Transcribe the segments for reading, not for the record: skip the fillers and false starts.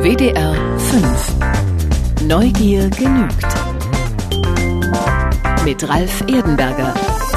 WDR 5 Neugier genügt mit Ralf Erdenberger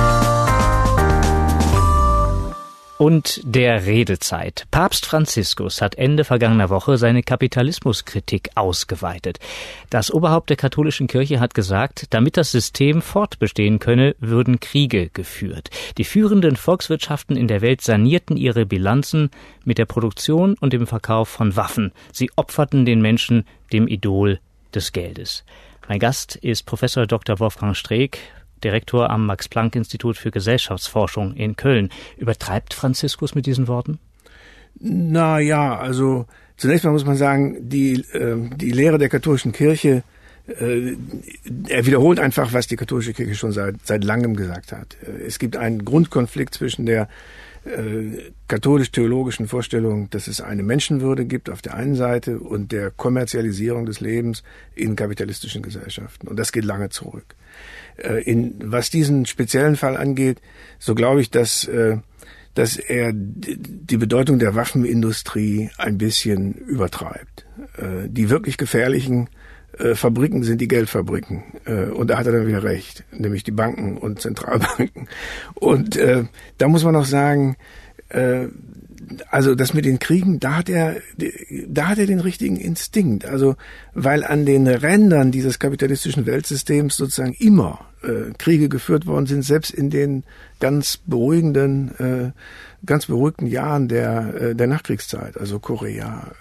und der Redezeit. Papst Franziskus hat Ende vergangener Woche seine Kapitalismuskritik ausgeweitet. Das Oberhaupt der katholischen Kirche hat gesagt, damit das System fortbestehen könne, würden Kriege geführt. Die führenden Volkswirtschaften in der Welt sanierten ihre Bilanzen mit der Produktion und dem Verkauf von Waffen. Sie opferten den Menschen dem Idol des Geldes. Mein Gast ist Professor Dr. Wolfgang Streeck, Direktor am Max-Planck-Institut für Gesellschaftsforschung in Köln. Übertreibt Franziskus mit diesen Worten? Na ja, also zunächst mal muss man sagen, die Lehre der katholischen Kirche, er wiederholt einfach, was die katholische Kirche schon seit langem gesagt hat. Es gibt einen Grundkonflikt zwischen der katholisch-theologischen Vorstellung, dass es eine Menschenwürde gibt auf der einen Seite und der Kommerzialisierung des Lebens in kapitalistischen Gesellschaften. Und das geht lange zurück. Was diesen speziellen Fall angeht, so glaube ich, dass er die Bedeutung der Waffenindustrie ein bisschen übertreibt. Die wirklich gefährlichen Fabriken sind die Geldfabriken. Und da hat er dann wieder recht, nämlich die Banken und Zentralbanken. Und da muss man noch sagen, also das mit den Kriegen, da hat er den richtigen Instinkt. Also weil an den Rändern dieses kapitalistischen Weltsystems sozusagen immer Kriege geführt worden sind, selbst in den ganz beruhigten Jahren der Nachkriegszeit, also Korea,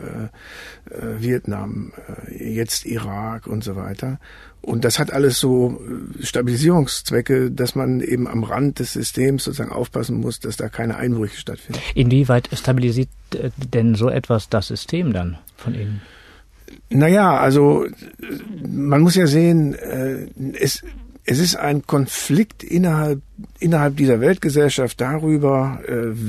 Vietnam, jetzt Irak und so weiter. Und das hat alles so Stabilisierungszwecke, dass man eben am Rand des Systems sozusagen aufpassen muss, dass da keine Einbrüche stattfinden. Inwieweit stabilisiert denn so etwas das System dann von Ihnen? Naja, also man muss ja sehen, es ist ein Konflikt innerhalb dieser Weltgesellschaft darüber,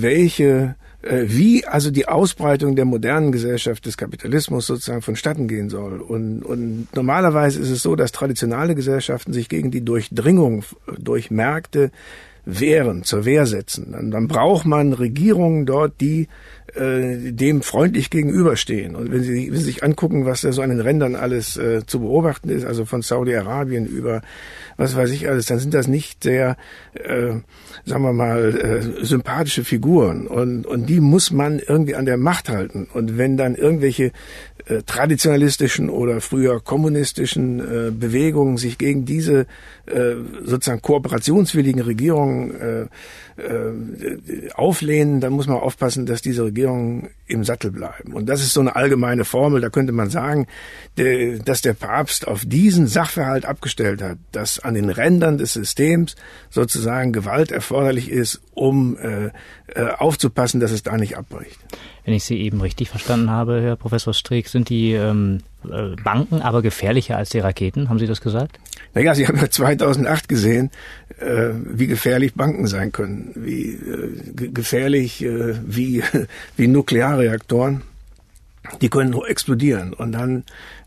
wie also die Ausbreitung der modernen Gesellschaft des Kapitalismus sozusagen vonstatten gehen soll. Und normalerweise ist es so, dass traditionelle Gesellschaften sich gegen die Durchdringung durch Märkte wehren, zur Wehr setzen. Dann braucht man Regierungen dort, die dem freundlich gegenüberstehen. Und wenn Sie sich angucken, was da so an den Rändern alles zu beobachten ist, also von Saudi-Arabien über was weiß ich alles, dann sind das nicht sehr, sagen wir mal, sympathische Figuren. Und die muss man irgendwie an der Macht halten. Und wenn dann irgendwelche traditionalistischen oder früher kommunistischen Bewegungen sich gegen diese sozusagen kooperationswilligen Regierungen auflehnen, dann muss man aufpassen, dass diese Regierungen im Sattel bleiben. Und das ist so eine allgemeine Formel, da könnte man sagen, dass der Papst auf diesen Sachverhalt abgestellt hat, dass an den Rändern des Systems sozusagen Gewalt erforderlich ist, um aufzupassen, dass es da nicht abbricht. Wenn ich Sie eben richtig verstanden habe, Herr Professor Streeck, sind die Banken aber gefährlicher als die Raketen? Haben Sie das gesagt? Naja, Sie haben ja 2008 gesehen, wie gefährlich Banken sein können, wie gefährlich wie Nuklearreaktoren. Die können explodieren und dann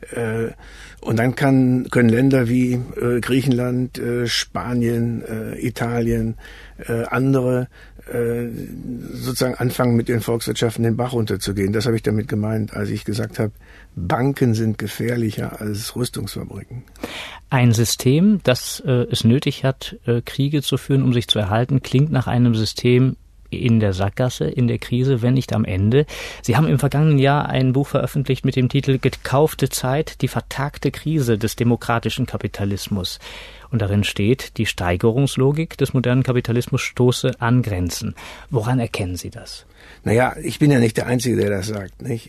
können Länder wie Griechenland, Spanien, Italien, andere sozusagen anfangen, mit den Volkswirtschaften den Bach runterzugehen. Das habe ich damit gemeint, als ich gesagt habe, Banken sind gefährlicher als Rüstungsfabriken. Ein System, das es nötig hat, Kriege zu führen, um sich zu erhalten, klingt nach einem System in der Sackgasse, in der Krise, wenn nicht am Ende. Sie haben im vergangenen Jahr ein Buch veröffentlicht mit dem Titel Gekaufte Zeit, die vertagte Krise des demokratischen Kapitalismus. Und darin steht, die Steigerungslogik des modernen Kapitalismus stoße an Grenzen. Woran erkennen Sie das? Naja, ich bin ja nicht der Einzige, der das sagt, nicht?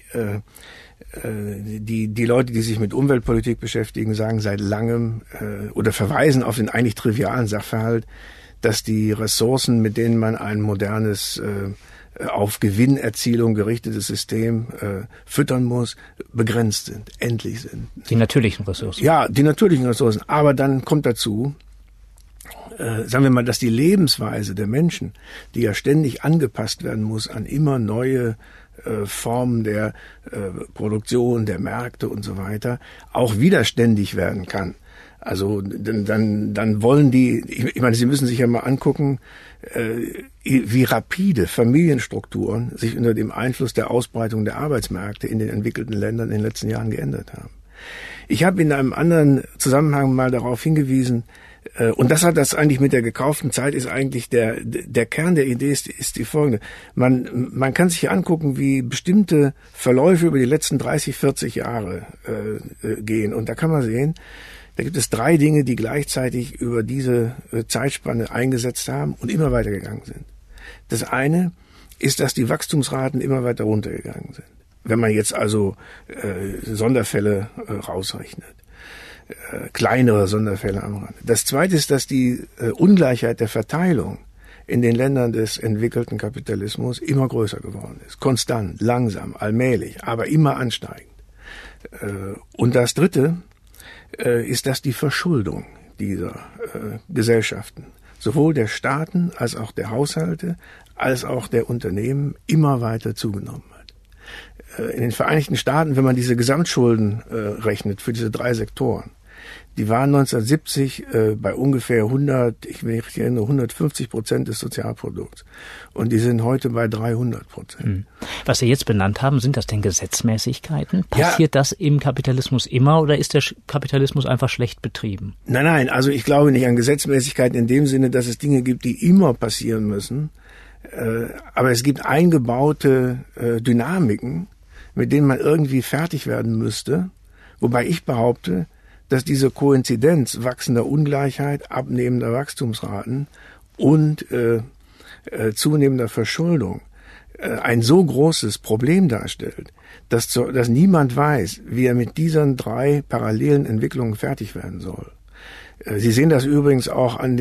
Die Leute, die sich mit Umweltpolitik beschäftigen, sagen seit langem oder verweisen auf den eigentlich trivialen Sachverhalt, dass die Ressourcen, mit denen man ein modernes, auf Gewinnerzielung gerichtetes System füttern muss, begrenzt sind, endlich sind. Die natürlichen Ressourcen. Ja, die natürlichen Ressourcen. Aber dann kommt dazu, sagen wir mal, dass die Lebensweise der Menschen, die ja ständig angepasst werden muss an immer neue Formen der Produktion, der Märkte und so weiter, auch widerständig werden kann. Also dann wollen die, ich meine, Sie müssen sich ja mal angucken, wie rapide Familienstrukturen sich unter dem Einfluss der Ausbreitung der Arbeitsmärkte in den entwickelten Ländern in den letzten Jahren geändert haben. Ich habe in einem anderen Zusammenhang mal darauf hingewiesen, und das hat das eigentlich mit der gekauften Zeit ist eigentlich der Kern der Idee ist die folgende. Man kann sich angucken, wie bestimmte Verläufe über die letzten 30, 40 Jahre gehen. Und da kann man sehen, da gibt es 3 Dinge, die gleichzeitig über diese Zeitspanne eingesetzt haben und immer weitergegangen sind. Das eine ist, dass die Wachstumsraten immer weiter runtergegangen sind. Wenn man jetzt also Sonderfälle rausrechnet. Kleinere Sonderfälle am Rande. Das zweite ist, dass die Ungleichheit der Verteilung in den Ländern des entwickelten Kapitalismus immer größer geworden ist. Konstant, langsam, allmählich, aber immer ansteigend. Und das dritte ist, dass die Verschuldung dieser Gesellschaften, sowohl der Staaten als auch der Haushalte, als auch der Unternehmen, immer weiter zugenommen hat. In den Vereinigten Staaten, wenn man diese Gesamtschulden rechnet für diese 3 Sektoren, die waren 1970 bei ungefähr 150% des Sozialprodukts. Und die sind heute bei 300%. Was Sie jetzt benannt haben, sind das denn Gesetzmäßigkeiten? Passiert das im Kapitalismus immer oder ist der Kapitalismus einfach schlecht betrieben? Nein, also ich glaube nicht an Gesetzmäßigkeiten in dem Sinne, dass es Dinge gibt, die immer passieren müssen. Aber es gibt eingebaute Dynamiken, mit denen man irgendwie fertig werden müsste. Wobei ich behaupte, dass diese Koinzidenz wachsender Ungleichheit, abnehmender Wachstumsraten und zunehmender Verschuldung ein so großes Problem darstellt, dass niemand weiß, wie er mit diesen 3 parallelen Entwicklungen fertig werden soll. Sie sehen das übrigens auch an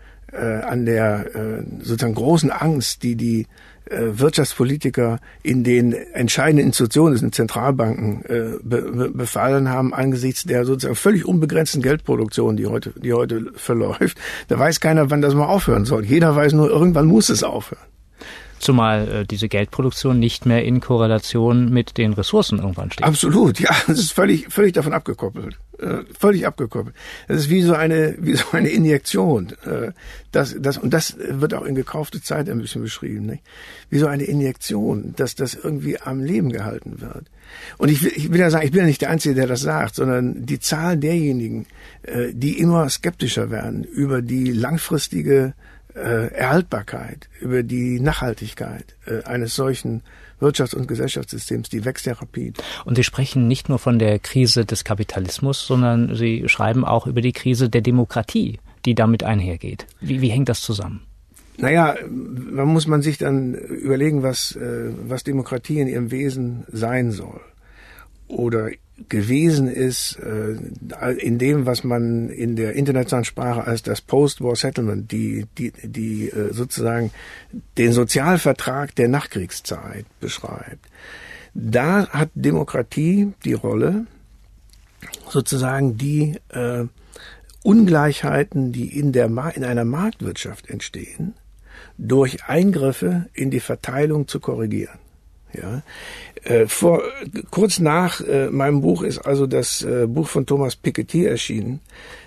der sozusagen großen Angst, die Wirtschaftspolitiker in den entscheidenden Institutionen, in Zentralbanken befallen haben, angesichts der sozusagen völlig unbegrenzten Geldproduktion, die heute verläuft. Da weiß keiner, wann das mal aufhören soll. Jeder weiß nur, irgendwann muss es aufhören. Zumal diese Geldproduktion nicht mehr in Korrelation mit den Ressourcen irgendwann steht. Absolut, ja, das ist völlig davon abgekoppelt. Völlig abgekoppelt. Das ist wie so eine Injektion. Das wird auch in gekaufte Zeit ein bisschen beschrieben, nicht? Wie so eine Injektion, dass das irgendwie am Leben gehalten wird. Und ich will ja sagen, ich bin ja nicht der Einzige, der das sagt, sondern die Zahl derjenigen, die immer skeptischer werden über die langfristige Erhaltbarkeit, über die Nachhaltigkeit eines solchen Wirtschafts- und Gesellschaftssystems, die wächst ja rapid. Und Sie sprechen nicht nur von der Krise des Kapitalismus, sondern Sie schreiben auch über die Krise der Demokratie, die damit einhergeht. Wie hängt das zusammen? Naja, da muss man sich dann überlegen, was Demokratie in ihrem Wesen sein soll. Oder gewesen ist in dem, was man in der internationalen Sprache als das Post-War Settlement, die sozusagen den Sozialvertrag der Nachkriegszeit beschreibt. Da hat Demokratie die Rolle, sozusagen die Ungleichheiten, die in einer Marktwirtschaft entstehen, durch Eingriffe in die Verteilung zu korrigieren. Ja, kurz nach meinem Buch ist also das Buch von Thomas Piketty erschienen,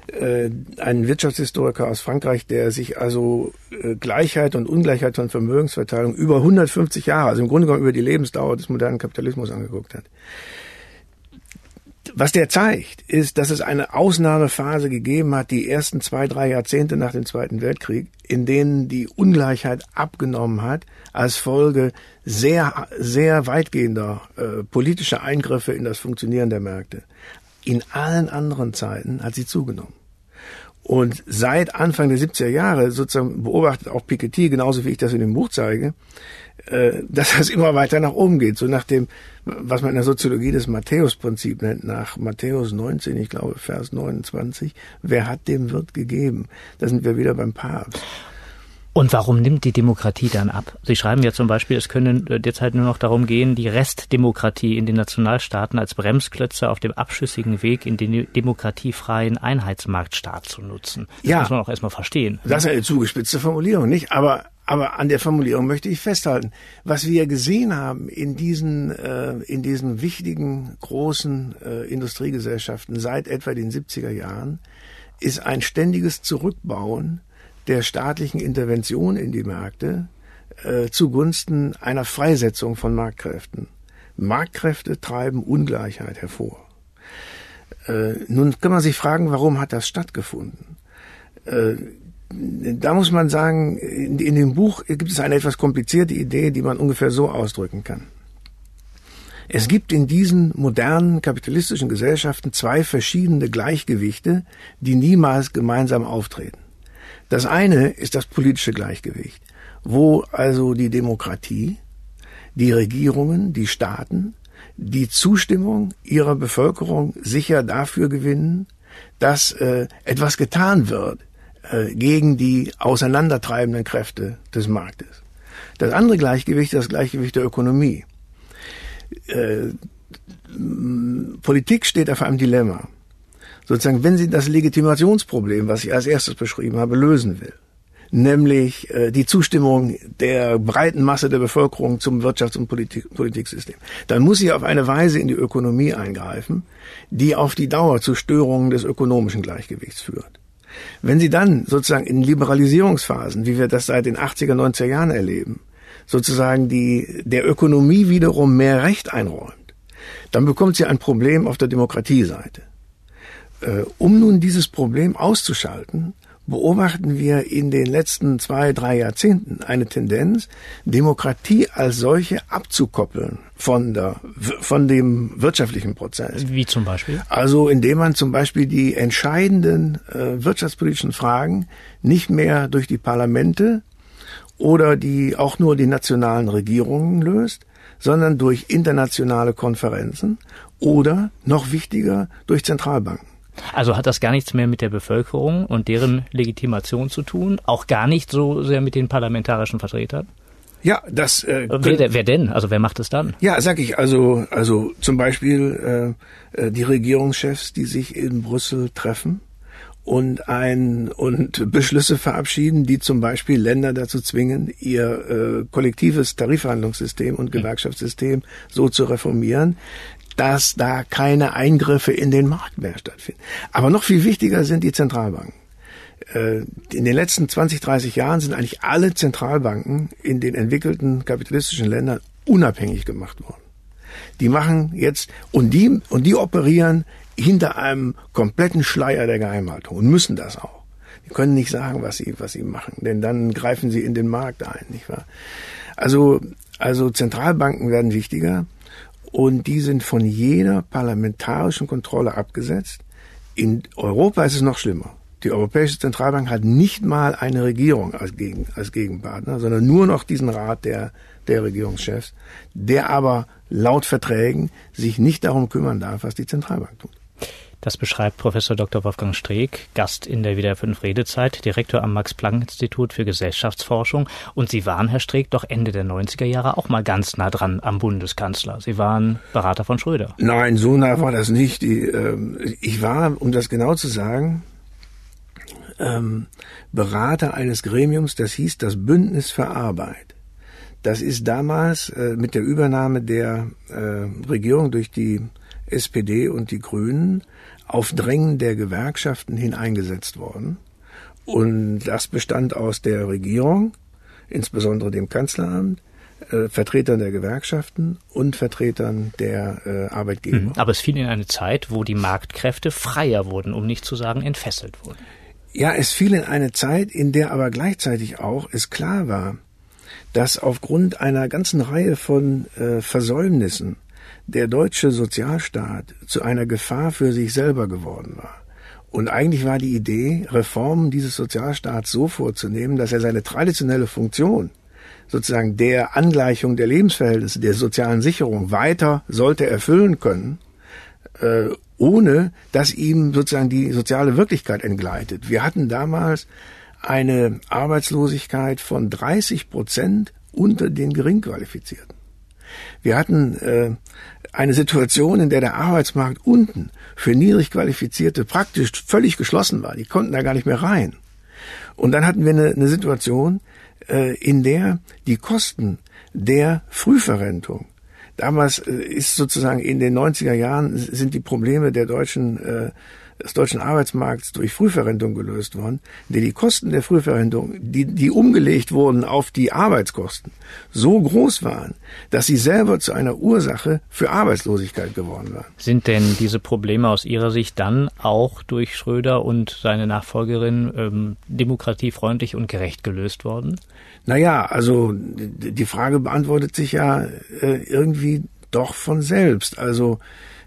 ein Wirtschaftshistoriker aus Frankreich, der sich also Gleichheit und Ungleichheit von Vermögensverteilung über 150 Jahre, also im Grunde genommen über die Lebensdauer des modernen Kapitalismus angeguckt hat. Was der zeigt, ist, dass es eine Ausnahmephase gegeben hat, die ersten 2, 3 Jahrzehnte nach dem Zweiten Weltkrieg, in denen die Ungleichheit abgenommen hat, als Folge sehr, sehr weitgehender politischer Eingriffe in das Funktionieren der Märkte. In allen anderen Zeiten hat sie zugenommen. Und seit Anfang der 70er Jahre sozusagen beobachtet auch Piketty, genauso wie ich das in dem Buch zeige, dass das immer weiter nach oben geht. So nach dem, was man in der Soziologie das Matthäus-Prinzip nennt, nach Matthäus 19, ich glaube Vers 29, wer hat, dem wird gegeben. Da sind wir wieder beim Papst. Und warum nimmt die Demokratie dann ab? Sie schreiben ja zum Beispiel, es könne derzeit nur noch darum gehen, die Restdemokratie in den Nationalstaaten als Bremsklötze auf dem abschüssigen Weg in den demokratiefreien Einheitsmarktstaat zu nutzen. Das muss man auch erstmal verstehen. Das ist eine zugespitzte Formulierung, nicht? Aber an der Formulierung möchte ich festhalten. Was wir gesehen haben in diesen wichtigen, großen Industriegesellschaften seit etwa den 70er Jahren, ist ein ständiges Zurückbauen der staatlichen Intervention in die Märkte zugunsten einer Freisetzung von Marktkräften. Marktkräfte treiben Ungleichheit hervor. Nun kann man sich fragen, warum hat das stattgefunden? Da muss man sagen, in dem Buch gibt es eine etwas komplizierte Idee, die man ungefähr so ausdrücken kann. Es gibt in diesen modernen kapitalistischen Gesellschaften zwei verschiedene Gleichgewichte, die niemals gemeinsam auftreten. Das eine ist das politische Gleichgewicht, wo also die Demokratie, die Regierungen, die Staaten die Zustimmung ihrer Bevölkerung sicher dafür gewinnen, dass etwas getan wird gegen die auseinandertreibenden Kräfte des Marktes. Das andere Gleichgewicht ist das Gleichgewicht der Ökonomie. Politik steht auf einem Dilemma. Sozusagen, wenn sie das Legitimationsproblem, was ich als erstes beschrieben habe, lösen will, nämlich die Zustimmung der breiten Masse der Bevölkerung zum Wirtschafts- und Politiksystem, dann muss sie auf eine Weise in die Ökonomie eingreifen, die auf die Dauer zu Störungen des ökonomischen Gleichgewichts führt. Wenn sie dann sozusagen in Liberalisierungsphasen, wie wir das seit den 80er, 90er Jahren erleben, sozusagen der Ökonomie wiederum mehr Recht einräumt, dann bekommt sie ein Problem auf der Demokratieseite. Um nun dieses Problem auszuschalten, beobachten wir in den letzten 2-3 Jahrzehnten eine Tendenz, Demokratie als solche abzukoppeln von dem wirtschaftlichen Prozess. Wie zum Beispiel? Also indem man zum Beispiel die entscheidenden wirtschaftspolitischen Fragen nicht mehr durch die Parlamente oder auch nur die nationalen Regierungen löst, sondern durch internationale Konferenzen oder, noch wichtiger, durch Zentralbanken. Also hat das gar nichts mehr mit der Bevölkerung und deren Legitimation zu tun? Auch gar nicht so sehr mit den parlamentarischen Vertretern? Ja, das... Wer denn? Also wer macht es dann? Ja, sag ich, also zum Beispiel die Regierungschefs, die sich in Brüssel treffen und Beschlüsse verabschieden, die zum Beispiel Länder dazu zwingen, ihr kollektives Tarifverhandlungssystem und Gewerkschaftssystem so zu reformieren, dass da keine Eingriffe in den Markt mehr stattfinden. Aber noch viel wichtiger sind die Zentralbanken. In den letzten 20, 30 Jahren sind eigentlich alle Zentralbanken in den entwickelten kapitalistischen Ländern unabhängig gemacht worden. Die machen jetzt, und die operieren hinter einem kompletten Schleier der Geheimhaltung und müssen das auch. Die können nicht sagen, was sie machen, denn dann greifen sie in den Markt ein, nicht wahr? Also Zentralbanken werden wichtiger. Und die sind von jeder parlamentarischen Kontrolle abgesetzt. In Europa ist es noch schlimmer. Die Europäische Zentralbank hat nicht mal eine Regierung als Gegenpartner, sondern nur noch diesen Rat der Regierungschefs, der aber laut Verträgen sich nicht darum kümmern darf, was die Zentralbank tut. Das beschreibt Professor Dr. Wolfgang Streeck, Gast in der WDR 5 Redezeit, Direktor am Max-Planck-Institut für Gesellschaftsforschung. Und Sie waren, Herr Streeck, doch Ende der 90er Jahre auch mal ganz nah dran am Bundeskanzler. Sie waren Berater von Schröder. Nein, so nah war das nicht. Ich war, um das genau zu sagen, Berater eines Gremiums, das hieß das Bündnis für Arbeit. Das ist damals mit der Übernahme der Regierung durch die SPD und die Grünen auf Drängen der Gewerkschaften hin eingesetzt worden. Und das bestand aus der Regierung, insbesondere dem Kanzleramt, Vertretern der Gewerkschaften und Vertretern der Arbeitgeber. Aber es fiel in eine Zeit, wo die Marktkräfte freier wurden, um nicht zu sagen entfesselt wurden. Ja, es fiel in eine Zeit, in der aber gleichzeitig auch es klar war, dass aufgrund einer ganzen Reihe von Versäumnissen der deutsche Sozialstaat zu einer Gefahr für sich selber geworden war. Und eigentlich war die Idee, Reformen dieses Sozialstaats so vorzunehmen, dass er seine traditionelle Funktion, sozusagen der Angleichung der Lebensverhältnisse, der sozialen Sicherung, weiter sollte erfüllen können, ohne dass ihm sozusagen die soziale Wirklichkeit entgleitet. Wir hatten damals eine Arbeitslosigkeit von 30% unter den Geringqualifizierten. Wir hatten eine Situation, in der Arbeitsmarkt unten für Niedrigqualifizierte praktisch völlig geschlossen war. Die konnten da gar nicht mehr rein. Und dann hatten wir eine Situation, in der die Kosten der Frühverrentung, damals ist sozusagen in den 90er Jahren sind die Probleme der deutschen des deutschen Arbeitsmarkts durch Frühverrentung gelöst worden, der die Kosten der Frühverrentung, die umgelegt wurden auf die Arbeitskosten, so groß waren, dass sie selber zu einer Ursache für Arbeitslosigkeit geworden waren. Sind denn diese Probleme aus Ihrer Sicht dann auch durch Schröder und seine Nachfolgerin demokratiefreundlich und gerecht gelöst worden? Naja, also die Frage beantwortet sich ja irgendwie doch von selbst. Also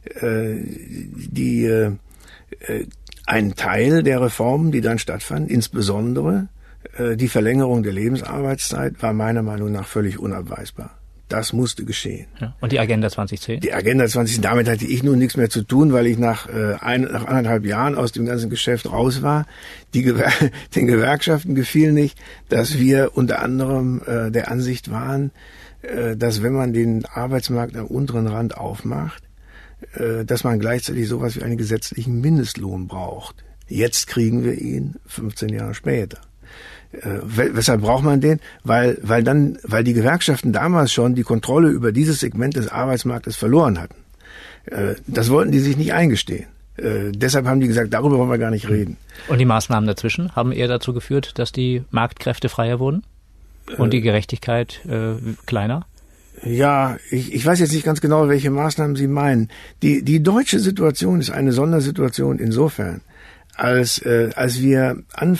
ein Teil der Reformen, die dann stattfanden, insbesondere die Verlängerung der Lebensarbeitszeit, war meiner Meinung nach völlig unabweisbar. Das musste geschehen. Ja. Und die Agenda 2010? Die Agenda 2010, damit hatte ich nun nichts mehr zu tun, weil ich nach 1,5 Jahren aus dem ganzen Geschäft raus war. Den Gewerkschaften gefiel nicht, dass wir unter anderem der Ansicht waren, dass wenn man den Arbeitsmarkt am unteren Rand aufmacht, dass man gleichzeitig sowas wie einen gesetzlichen Mindestlohn braucht. Jetzt kriegen wir ihn 15 Jahre später. Weshalb braucht man den? Weil die Gewerkschaften damals schon die Kontrolle über dieses Segment des Arbeitsmarktes verloren hatten. Das wollten die sich nicht eingestehen. Deshalb haben die gesagt, darüber wollen wir gar nicht reden. Und die Maßnahmen dazwischen haben eher dazu geführt, dass die Marktkräfte freier wurden und die Gerechtigkeit kleiner? Ja, ich weiß jetzt nicht ganz genau, welche Maßnahmen Sie meinen. Die deutsche Situation ist eine Sondersituation insofern, als wir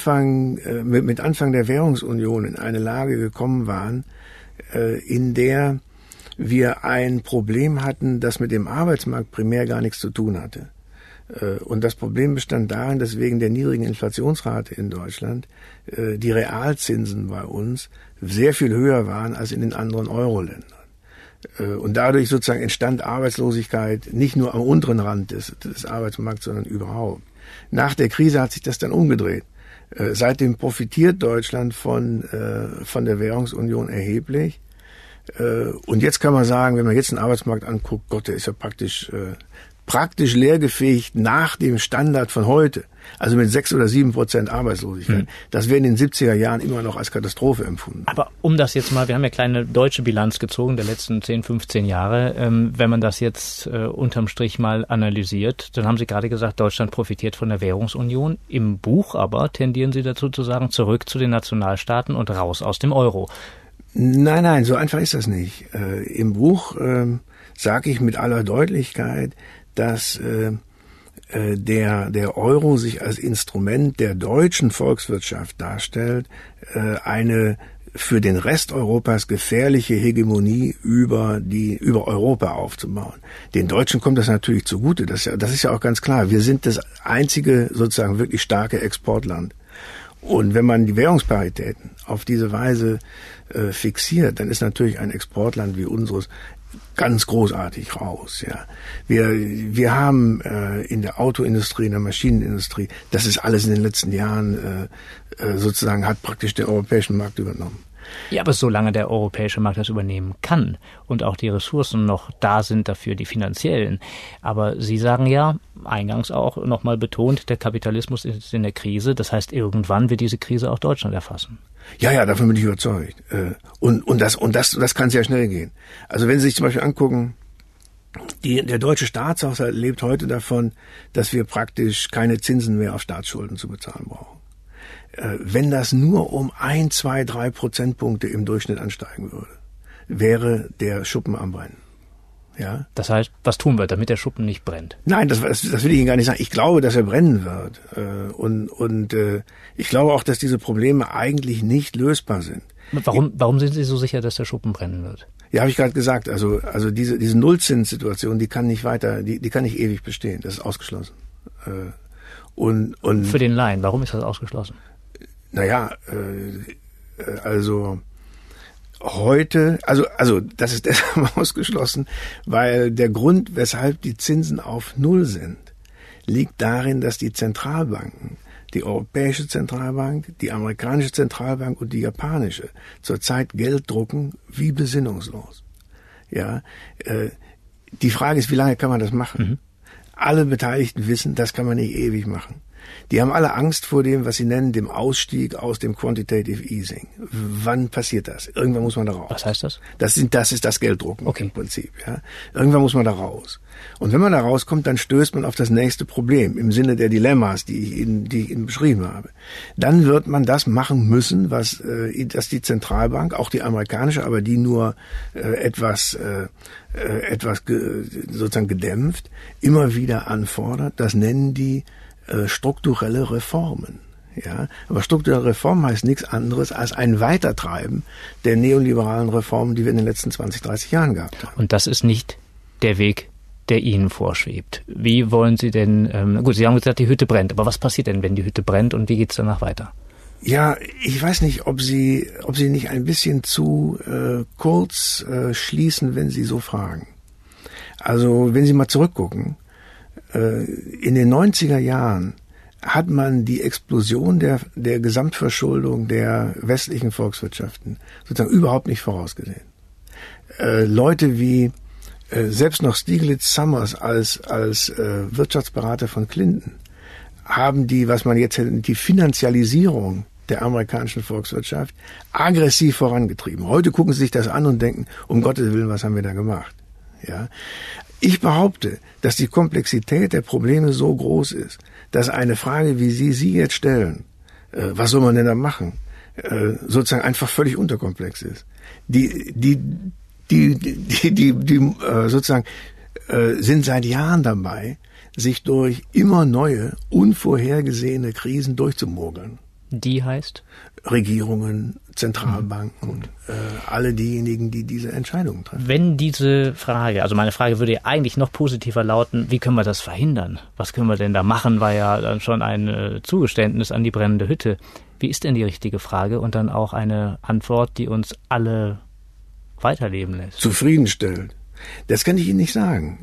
mit Anfang der Währungsunion in eine Lage gekommen waren, in der wir ein Problem hatten, das mit dem Arbeitsmarkt primär gar nichts zu tun hatte. Und das Problem bestand darin, dass wegen der niedrigen Inflationsrate in Deutschland die Realzinsen bei uns sehr viel höher waren als in den anderen Euro-Ländern. Und dadurch sozusagen entstand Arbeitslosigkeit nicht nur am unteren Rand des Arbeitsmarkts, sondern überhaupt. Nach der Krise hat sich das dann umgedreht. Seitdem profitiert Deutschland von der Währungsunion erheblich. Und jetzt kann man sagen, wenn man jetzt den Arbeitsmarkt anguckt, Gott, der ist ja praktisch leergefegt nach dem Standard von heute. Also mit 6 oder 7% Arbeitslosigkeit. Das wäre in den 70er Jahren immer noch als Katastrophe empfunden. Aber um das jetzt mal, wir haben ja kleine deutsche Bilanz gezogen der letzten 10, 15 Jahre. Wenn man das jetzt unterm Strich mal analysiert, dann haben Sie gerade gesagt, Deutschland profitiert von der Währungsunion. Im Buch aber tendieren Sie dazu zu sagen, zurück zu den Nationalstaaten und raus aus dem Euro. Nein, so einfach ist das nicht. Im Buch sage ich mit aller Deutlichkeit, dass der Euro sich als Instrument der deutschen Volkswirtschaft darstellt, eine für den Rest Europas gefährliche Hegemonie über Europa aufzubauen. Den Deutschen kommt das natürlich zugute, das ist ja auch ganz klar. Wir sind das einzige sozusagen wirklich starke Exportland. Und wenn man die Währungsparitäten auf diese Weise fixiert, dann ist natürlich ein Exportland wie unseres ganz großartig raus, ja. Wir haben in der Autoindustrie, in der Maschinenindustrie, das ist alles in den letzten Jahren sozusagen hat praktisch den europäischen Markt übernommen. Ja, aber solange der europäische Markt das übernehmen kann und auch die Ressourcen noch da sind dafür, die finanziellen. Aber Sie sagen ja, eingangs auch nochmal betont, der Kapitalismus ist in der Krise. Das heißt, irgendwann wird diese Krise auch Deutschland erfassen. Ja, davon bin ich überzeugt. Und das kann sehr schnell gehen. Also wenn Sie sich zum Beispiel angucken, der deutsche Staatshaushalt lebt heute davon, dass wir praktisch keine Zinsen mehr auf Staatsschulden zu bezahlen brauchen. Wenn das nur um 1, 2, 3 Prozentpunkte im Durchschnitt ansteigen würde, wäre der Schuppen am Brennen. Ja? Das heißt, was tun wir, damit der Schuppen nicht brennt? Nein, das will ich Ihnen gar nicht sagen. Ich glaube, dass er brennen wird. Und ich glaube auch, dass diese Probleme eigentlich nicht lösbar sind. Warum sind Sie so sicher, dass der Schuppen brennen wird? Ja, habe ich gerade gesagt. Also diese Nullzinssituation, die kann nicht weiter, die kann nicht ewig bestehen. Das ist ausgeschlossen. Und für den Laien, warum ist das ausgeschlossen? Naja, also heute, also das ist deshalb ausgeschlossen, weil der Grund, weshalb die Zinsen auf Null sind, liegt darin, dass die Zentralbanken, die Europäische Zentralbank, die amerikanische Zentralbank und die japanische zurzeit Geld drucken wie besinnungslos. Ja, die Frage ist, wie lange kann man das machen? Alle Beteiligten wissen, das kann man nicht ewig machen. Die haben alle Angst vor dem, was sie nennen, dem Ausstieg aus dem Quantitative Easing. Wann passiert das? Irgendwann muss man da raus. Was heißt das? Das ist das Gelddrucken im Prinzip. Ja. Irgendwann muss man da raus. Und wenn man da rauskommt, dann stößt man auf das nächste Problem im Sinne der Dilemmas, die ich Ihnen beschrieben habe. Dann wird man das machen müssen, was die Zentralbank, auch die amerikanische, aber die nur etwas sozusagen gedämpft, immer wieder anfordert. Das nennen die strukturelle Reformen. Ja, aber strukturelle Reform heißt nichts anderes als ein Weitertreiben der neoliberalen Reformen, die wir in den letzten 20, 30 Jahren gehabt haben. Und das ist nicht der Weg, der Ihnen vorschwebt. Wie wollen Sie denn, gut, Sie haben gesagt, die Hütte brennt, aber was passiert denn, wenn die Hütte brennt und wie geht's danach weiter? Ja, ich weiß nicht, ob Sie nicht ein bisschen zu kurz schließen, wenn Sie so fragen. Also, wenn Sie mal zurückgucken, in den 90er Jahren hat man die Explosion der Gesamtverschuldung der westlichen Volkswirtschaften sozusagen überhaupt nicht vorausgesehen. Leute wie selbst noch Stiglitz-Summers als Wirtschaftsberater von Clinton haben die Finanzialisierung der amerikanischen Volkswirtschaft aggressiv vorangetrieben. Heute gucken sie sich das an und denken, um Gottes Willen, was haben wir da gemacht? Ja. Ich behaupte, dass die Komplexität der Probleme so groß ist, dass eine Frage, wie Sie jetzt stellen, was soll man denn da machen, sozusagen einfach völlig unterkomplex ist. Die sozusagen sind seit Jahren dabei, sich durch immer neue, unvorhergesehene Krisen durchzumogeln. Die heißt? Regierungen, Zentralbanken, alle diejenigen, die diese Entscheidungen treffen. Wenn diese Frage, also meine Frage würde ja eigentlich noch positiver lauten, wie können wir das verhindern? Was können wir denn da machen, war ja dann schon ein Zugeständnis an die brennende Hütte. Wie ist denn die richtige Frage und dann auch eine Antwort, die uns alle weiterleben lässt? Zufriedenstellend. Das kann ich Ihnen nicht sagen.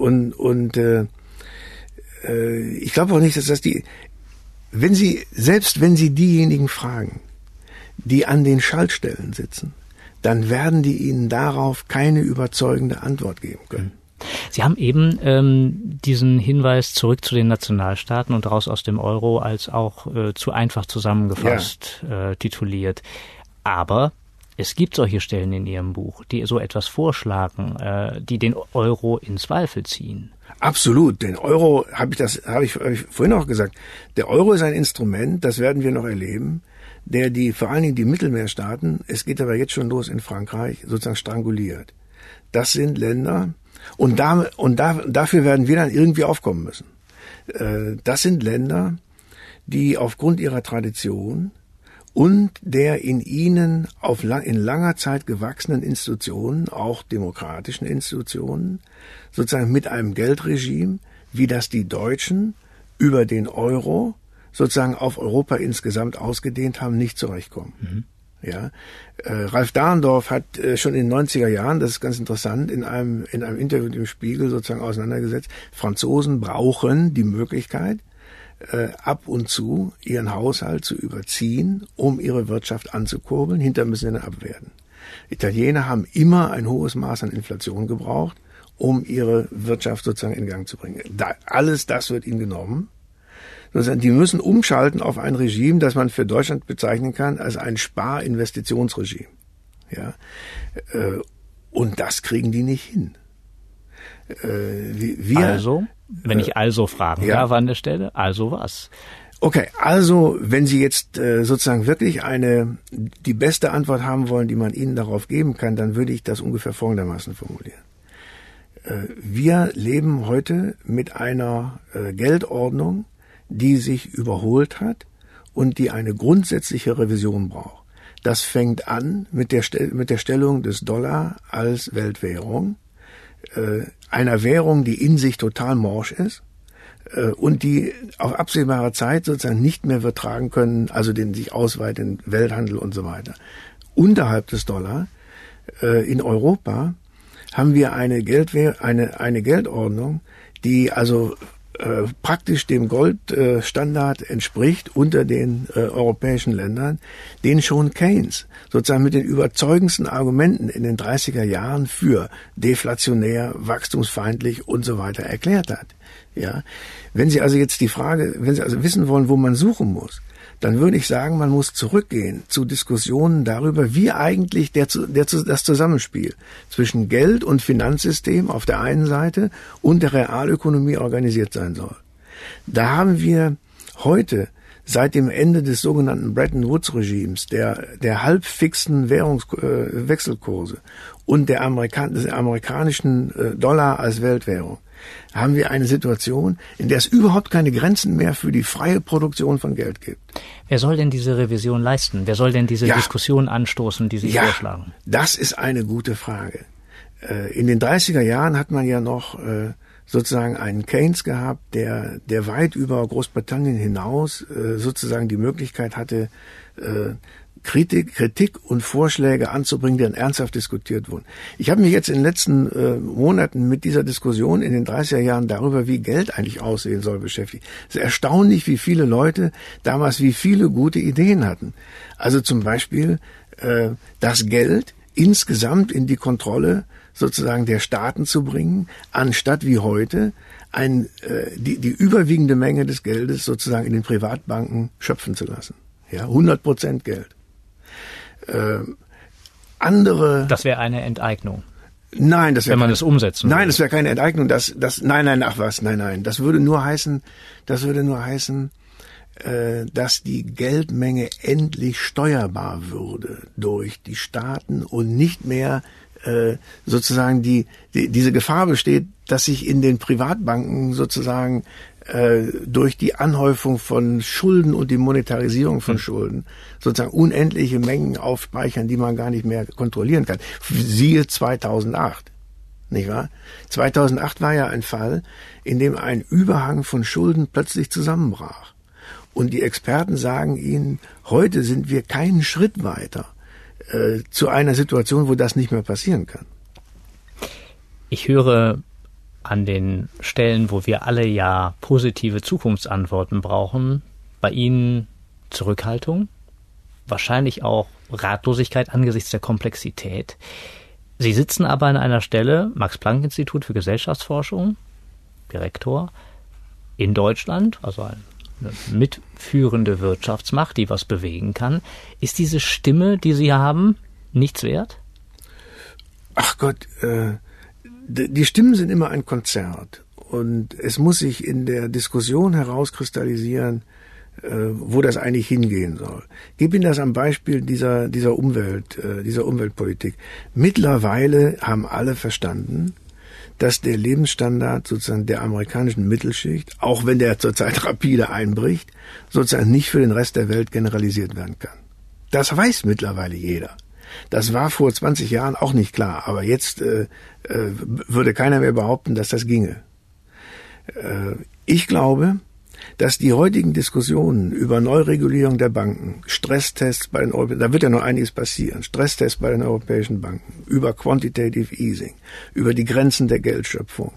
Ich glaube auch nicht, dass das selbst wenn Sie diejenigen fragen, die an den Schaltstellen sitzen, dann werden die Ihnen darauf keine überzeugende Antwort geben können. Sie haben eben diesen Hinweis zurück zu den Nationalstaaten und raus aus dem Euro als auch zu einfach zusammengefasst tituliert. Aber es gibt solche Stellen in Ihrem Buch, die so etwas vorschlagen, die den Euro in Zweifel ziehen. Absolut. Den Euro, habe ich vorhin auch gesagt, der Euro ist ein Instrument, das werden wir noch erleben, der vor allen Dingen die Mittelmeerstaaten, es geht aber jetzt schon los in Frankreich, sozusagen stranguliert. Das sind Länder, dafür werden wir dann irgendwie aufkommen müssen. Das sind Länder, die aufgrund ihrer Tradition und der in ihnen in langer Zeit gewachsenen Institutionen, auch demokratischen Institutionen, sozusagen mit einem Geldregime, wie das die Deutschen über den Euro sozusagen auf Europa insgesamt ausgedehnt haben, nicht zurechtkommen. Mhm. Ja, Ralf Dahrendorf hat schon in den 90er Jahren, das ist ganz interessant, in einem Interview mit dem Spiegel sozusagen auseinandergesetzt, Franzosen brauchen die Möglichkeit, ab und zu ihren Haushalt zu überziehen, um ihre Wirtschaft anzukurbeln. Hinterher müssen sie dann abwerten. Italiener haben immer ein hohes Maß an Inflation gebraucht, um ihre Wirtschaft sozusagen in Gang zu bringen. Alles das wird ihnen genommen. Die müssen umschalten auf ein Regime, das man für Deutschland bezeichnen kann als ein Spar-Investitionsregime. Ja, und das kriegen die nicht hin. Wenn ich fragen darf an der Stelle, also was? Okay, also wenn Sie jetzt sozusagen wirklich die beste Antwort haben wollen, die man Ihnen darauf geben kann, dann würde ich das ungefähr folgendermaßen formulieren. Wir leben heute mit einer Geldordnung, die sich überholt hat und die eine grundsätzliche Revision braucht. Das fängt an mit der Stellung des Dollar als Weltwährung, einer Währung, die in sich total morsch ist und die auf absehbare Zeit sozusagen nicht mehr wird tragen können, also den sich ausweitenden Welthandel und so weiter. Unterhalb des Dollar in Europa haben wir eine Geldordnung, die also praktisch dem Goldstandard entspricht unter den europäischen Ländern, den schon Keynes sozusagen mit den überzeugendsten Argumenten in den 30er Jahren für deflationär, wachstumsfeindlich und so weiter erklärt hat. Ja, wenn Sie also wissen wollen, wo man suchen muss, dann würde ich sagen, man muss zurückgehen zu Diskussionen darüber, wie eigentlich das Zusammenspiel zwischen Geld und Finanzsystem auf der einen Seite und der Realökonomie organisiert sein soll. Da haben wir heute seit dem Ende des sogenannten Bretton Woods-Regimes, der halbfixen Wechselkurse und des amerikanischen Dollar als Weltwährung, haben wir eine Situation, in der es überhaupt keine Grenzen mehr für die freie Produktion von Geld gibt. Wer soll denn diese Revision leisten? Wer soll denn diese Diskussion anstoßen, die Sie vorschlagen? Das ist eine gute Frage. In den 30er Jahren hat man ja noch sozusagen einen Keynes gehabt, der weit über Großbritannien hinaus sozusagen die Möglichkeit hatte, Kritik und Vorschläge anzubringen, die dann ernsthaft diskutiert wurden. Ich habe mich jetzt in den letzten Monaten mit dieser Diskussion in den 30er Jahren darüber, wie Geld eigentlich aussehen soll, beschäftigt. Es ist erstaunlich, wie viele Leute damals wie viele gute Ideen hatten. Also zum Beispiel das Geld insgesamt in die Kontrolle sozusagen der Staaten zu bringen, anstatt wie heute die überwiegende Menge des Geldes sozusagen in den Privatbanken schöpfen zu lassen. Ja, 100% Geld. Das wäre eine Enteignung. Nein, das wäre wenn man es umsetzen würde. Nein, das wäre keine Enteignung. Nein. Das würde nur heißen, dass die Geldmenge endlich steuerbar würde durch die Staaten und nicht mehr sozusagen diese Gefahr besteht, dass sich in den Privatbanken sozusagen durch die Anhäufung von Schulden und die Monetarisierung von Schulden sozusagen unendliche Mengen aufspeichern, die man gar nicht mehr kontrollieren kann. Siehe 2008, nicht wahr? 2008 war ja ein Fall, in dem ein Überhang von Schulden plötzlich zusammenbrach. Und die Experten sagen Ihnen, heute sind wir keinen Schritt weiter zu einer Situation, wo das nicht mehr passieren kann. Ich höre an den Stellen, wo wir alle ja positive Zukunftsantworten brauchen, bei Ihnen Zurückhaltung, wahrscheinlich auch Ratlosigkeit angesichts der Komplexität. Sie sitzen aber an einer Stelle, Max-Planck-Institut für Gesellschaftsforschung, Direktor, in Deutschland, also eine mitführende Wirtschaftsmacht, die was bewegen kann. Ist diese Stimme, die Sie haben, nichts wert? Ach Gott, die Stimmen sind immer ein Konzert und es muss sich in der Diskussion herauskristallisieren, wo das eigentlich hingehen soll. Ich gebe Ihnen das am Beispiel dieser Umweltpolitik. Mittlerweile haben alle verstanden, dass der Lebensstandard sozusagen der amerikanischen Mittelschicht, auch wenn der zurzeit rapide einbricht, sozusagen nicht für den Rest der Welt generalisiert werden kann. Das weiß mittlerweile jeder. Das war vor 20 Jahren auch nicht klar, aber jetzt würde keiner mehr behaupten, dass das ginge. Ich glaube, dass die heutigen Diskussionen über Neuregulierung der Banken, Stresstests bei den da wird ja noch einiges passieren, Stresstests bei den europäischen Banken, über Quantitative Easing, über die Grenzen der Geldschöpfung,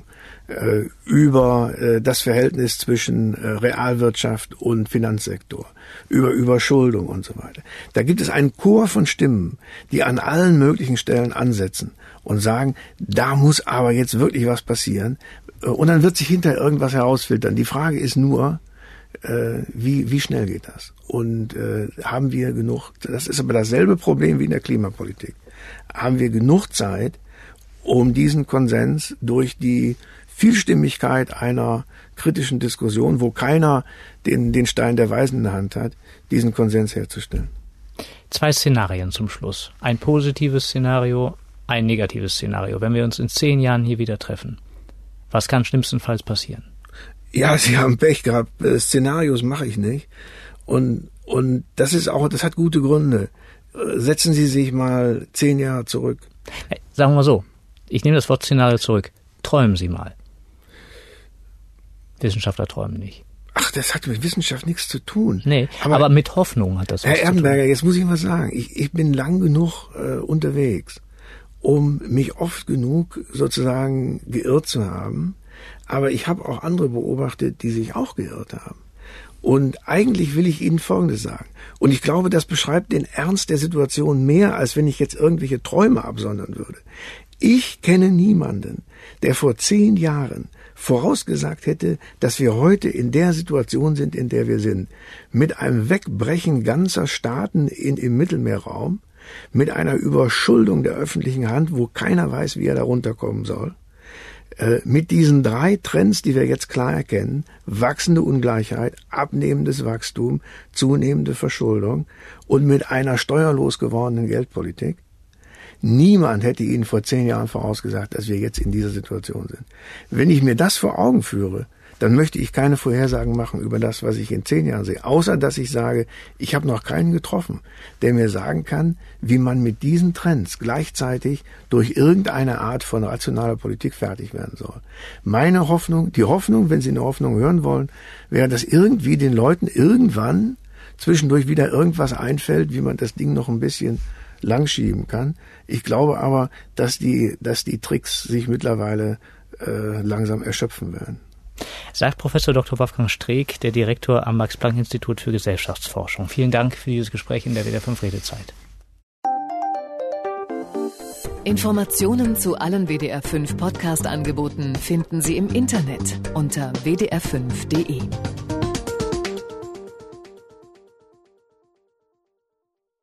über das Verhältnis zwischen Realwirtschaft und Finanzsektor, über Überschuldung und so weiter. Da gibt es einen Chor von Stimmen, die an allen möglichen Stellen ansetzen und sagen, da muss aber jetzt wirklich was passieren. Und dann wird sich hinterher irgendwas herausfiltern. Die Frage ist nur, wie schnell geht das? Und haben wir genug, das ist aber dasselbe Problem wie in der Klimapolitik, haben wir genug Zeit, um diesen Konsens durch die Vielstimmigkeit einer kritischen Diskussion, wo keiner den Stein der Weisen in der Hand hat, diesen Konsens herzustellen? 2 Szenarien zum Schluss. Ein positives Szenario, ein negatives Szenario. Wenn wir uns in 10 Jahren hier wieder treffen, was kann schlimmstenfalls passieren? Ja, Sie haben Pech gehabt. Szenarios mache ich nicht. Und das hat gute Gründe. Setzen Sie sich mal 10 Jahre zurück. Sagen wir mal so, ich nehme das Wort Szenario zurück. Träumen Sie mal. Wissenschaftler träumen nicht. Ach, das hat mit Wissenschaft nichts zu tun. Nee, aber mit Hoffnung hat das was zu tun. Herr Erdenberger, jetzt muss ich mal sagen, ich bin lang genug unterwegs, um mich oft genug sozusagen geirrt zu haben, Aber ich habe auch andere beobachtet, die sich auch geirrt haben. Und eigentlich will ich Ihnen Folgendes sagen. Und ich glaube, das beschreibt den Ernst der Situation mehr, als wenn ich jetzt irgendwelche Träume absondern würde. Ich kenne niemanden, der vor 10 Jahren vorausgesagt hätte, dass wir heute in der Situation sind, in der wir sind. Mit einem Wegbrechen ganzer Staaten im Mittelmeerraum, mit einer Überschuldung der öffentlichen Hand, wo keiner weiß, wie er da runterkommen soll. Mit diesen 3 Trends, die wir jetzt klar erkennen, wachsende Ungleichheit, abnehmendes Wachstum, zunehmende Verschuldung und mit einer steuerlos gewordenen Geldpolitik. Niemand hätte Ihnen vor 10 Jahren vorausgesagt, dass wir jetzt in dieser Situation sind. Wenn ich mir das vor Augen führe, dann möchte ich keine Vorhersagen machen über das, was ich in 10 Jahren sehe. Außer, dass ich sage, ich habe noch keinen getroffen, der mir sagen kann, wie man mit diesen Trends gleichzeitig durch irgendeine Art von rationaler Politik fertig werden soll. Meine Hoffnung, die Hoffnung, wenn Sie eine Hoffnung hören wollen, wäre, dass irgendwie den Leuten irgendwann zwischendurch wieder irgendwas einfällt, wie man das Ding noch ein bisschen langschieben kann. Ich glaube aber, dass die Tricks sich mittlerweile langsam erschöpfen werden. Sagt Professor Dr. Wolfgang Streeck, der Direktor am Max-Planck-Institut für Gesellschaftsforschung. Vielen Dank für dieses Gespräch in der WDR 5 Redezeit. Informationen zu allen WDR 5 Podcast-Angeboten finden Sie im Internet unter wdr5.de.